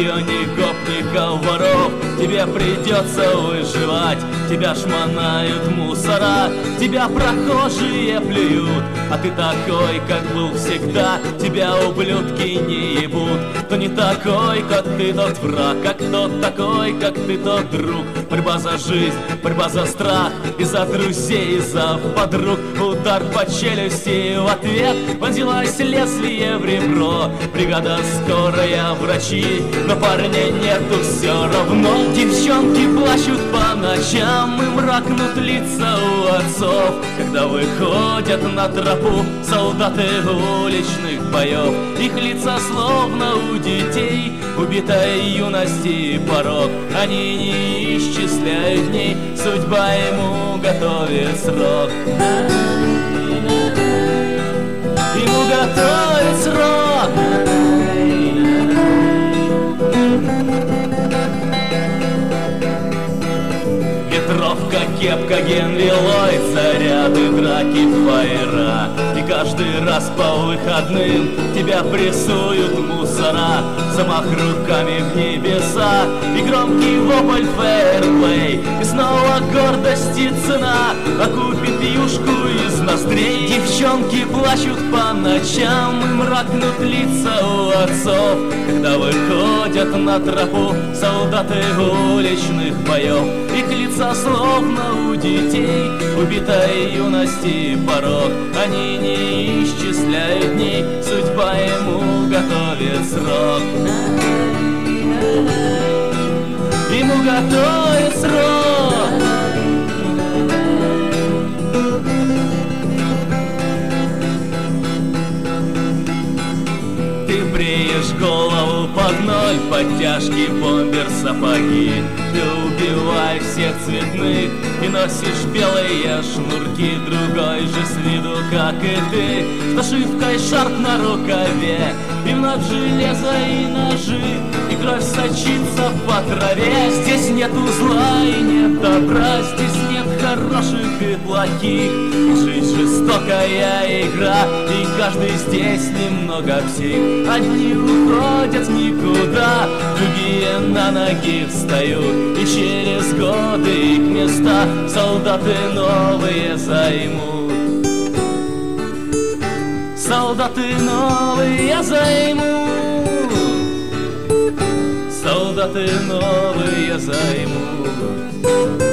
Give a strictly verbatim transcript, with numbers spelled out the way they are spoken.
районе гопников, воров. Тебе придется выживать, тебя шмонают мусора, тебя прохожие плюют, а ты такой, как был всегда. Тебя ублюдки не ебут. Кто не такой, как ты, тот враг, как тот такой, как ты, тот друг. Борьба за жизнь, борьба за страх, и за друзей, и за подруг. Удар по челюсти в ответ, вонзилось лезвие в ребро. Бригада, скорая, врачи, но парня нету все равно. Девчонки плачут по ночам, и мракнут лица у отцов, когда выходят на тропу солдаты уличных боев. Их лица словно у детей убитой юности порог. Они не исчисляют дней, судьба ему готовит срок. Ему готовит срок. Ветровка, кепка, Генри Ллойд, заряды, драки, фаера. И каждый раз по выходным тебя прессуют мусора. Замах руками в небеса и громкий вопль фэрплей. И снова гордости цена окупит юшку из ноздрей. Девчонки плачут по ночам, и мракнут лица у отцов, когда выходят на тропу солдаты уличных боев. Их лица словно у детей убитой юности порог. Они не исчисляют дней, судьба ему готовит срок. Ему готовит срок. Ты бреешь голову под ноль, подтяжки, бомбер, сапоги. Ты убиваешь всех цветных и носишь белые шнурки. Другой же с виду, как и ты, с нашивкой шарф на рукаве. И вновь железо и ножи, и кровь сочится по траве. Здесь нету зла и нет добра, здесь нет хороших и плохих. И жизнь жестокая игра, и каждый здесь немного псих. Одни уходят в никуда, другие на ноги встают. И через годы их места солдаты новые займут. Солдаты новые займут. Солдаты новые займут.